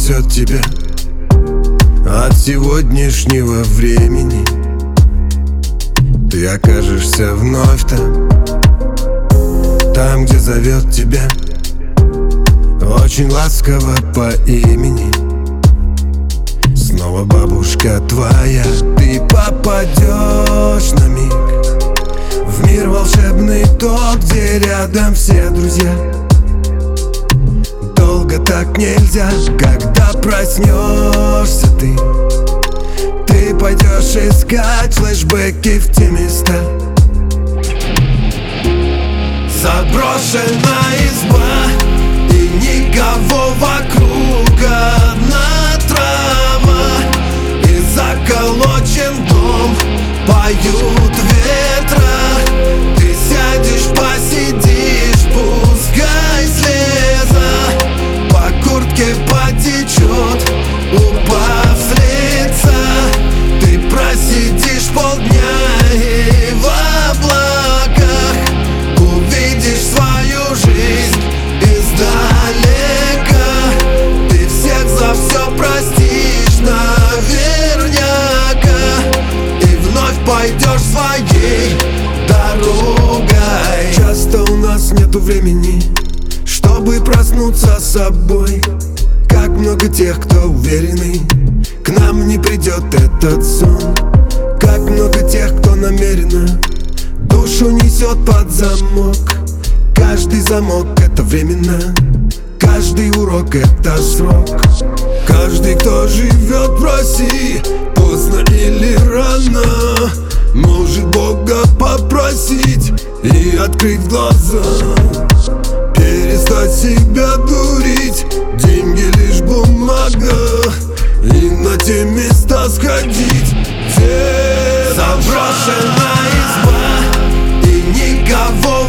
спасет тебя от сегодняшнего времени. Ты окажешься вновь там, где зовет тебя очень ласково по имени. Снова бабушка твоя. Ты попадешь на миг в мир волшебный, тот, где рядом все друзья. Долго так нельзя. Когда проснешься ты пойдешь искать флешбеки в те места. Заброшенная изба и никого вокруг, одна трава и заколочен дом. Поют ветра, ты сядешь, посидишь, пускай слеза по куртке потечет, упав с лица. Ты просидишь полдня и в облаках увидишь свою жизнь издалека. Ты всех за все простишь наверняка и вновь пойдешь своей дорогой. Часто у нас нету времени, чтобы проснуться собой. Как много тех, кто уверенный, к нам не придет этот сон. Как много тех, кто намеренно душу несет под замок. Каждый замок — это временно, каждый урок — это срок. Каждый, кто живет в России, поздно или рано, может Бога попросить и открыть глаза. Перестать себя дурить, деньги лишь бумага, и на те места сходить, где заброшенная изба и никого